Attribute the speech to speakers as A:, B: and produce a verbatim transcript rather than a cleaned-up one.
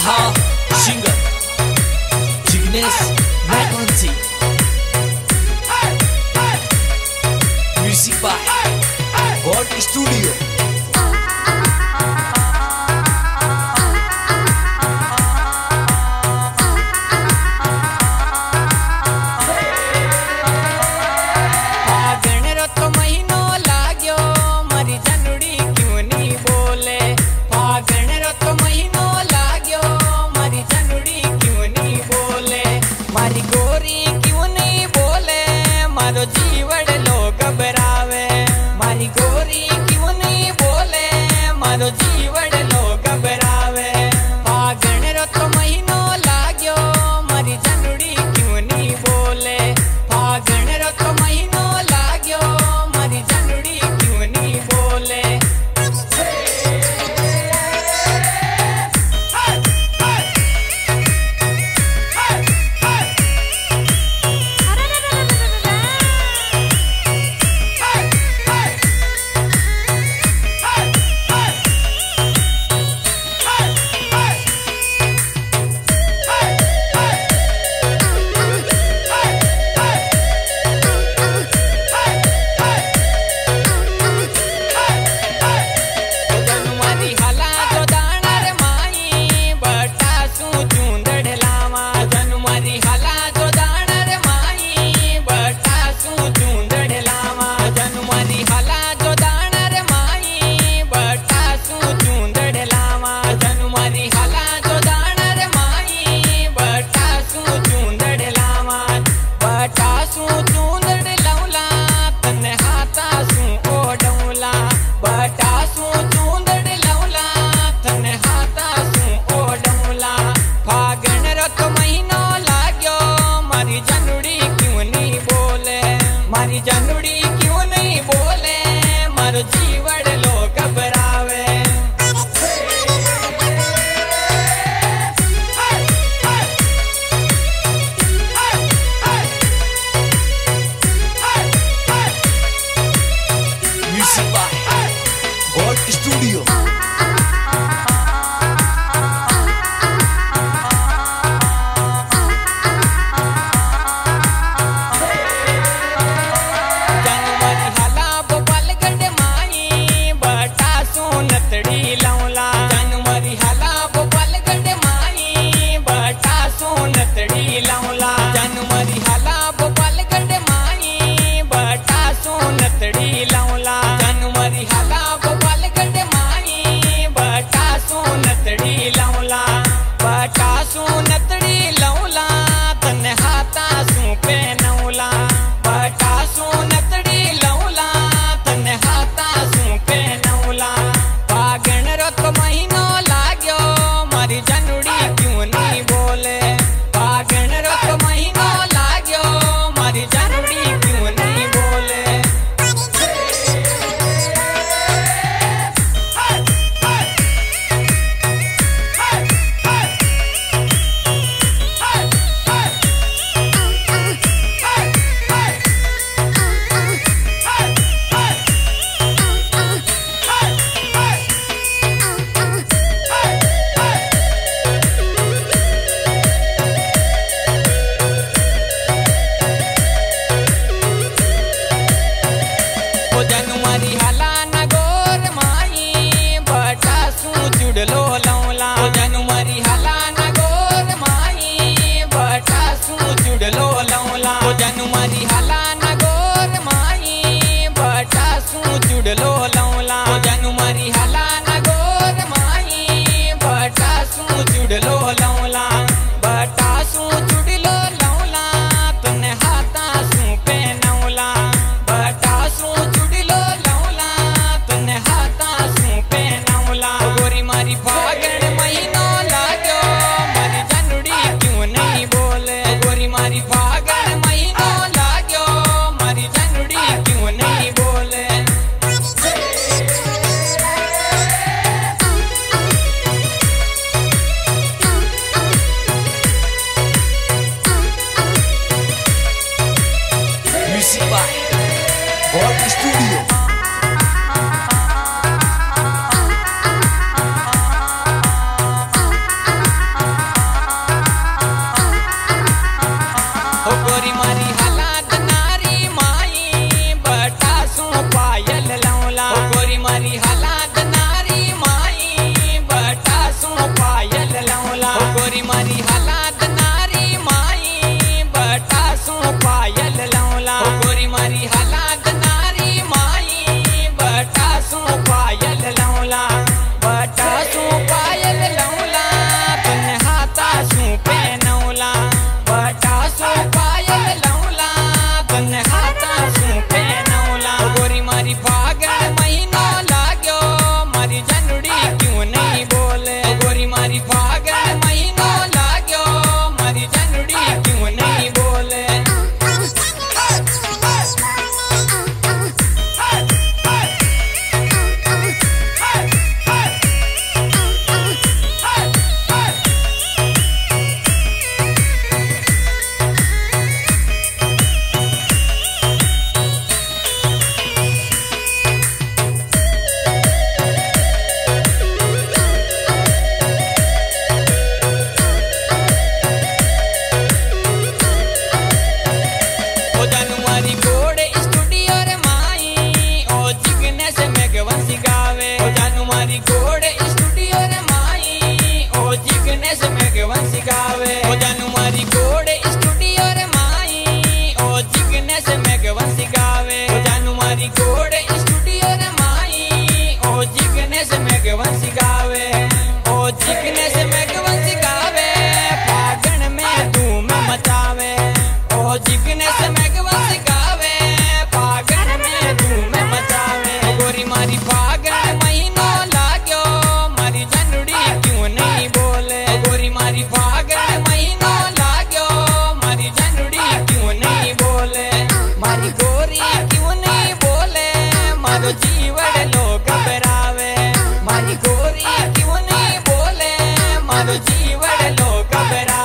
A: हाँ सिंगर जिग्नेश मैकॉन्सी, music by God Studio.
B: महीनो लाग्यो जिग्नेश मेघवंशी गावे ओ जानू मारी घोड़े स्टूडियो रे माई ओ जिग्नेश मेघवंशी गावे ओ जानू मारी घोड़े स्टूडियो रे माई ओ जिग्नेश मेघवंशी गावे ओ जिग्नेश मेघवंशी गावे फागण में धूम मचावे ओ जिग्नेश मेघवंशी गावे फागण में धूम मचावे गोरी मारी फागण महीनो लाग्यो मारी जनड़ी क्यों नहीं बोले गोरी मारी फागण महीनो लाग्यो मारी जनड़ी क्यों नहीं बोले मारी गोरी क्यों नहीं बोले मारो जीवन लोग घबरावे मारी गोरी क्यों नहीं बोले मारो जीवन लोग घबरावे।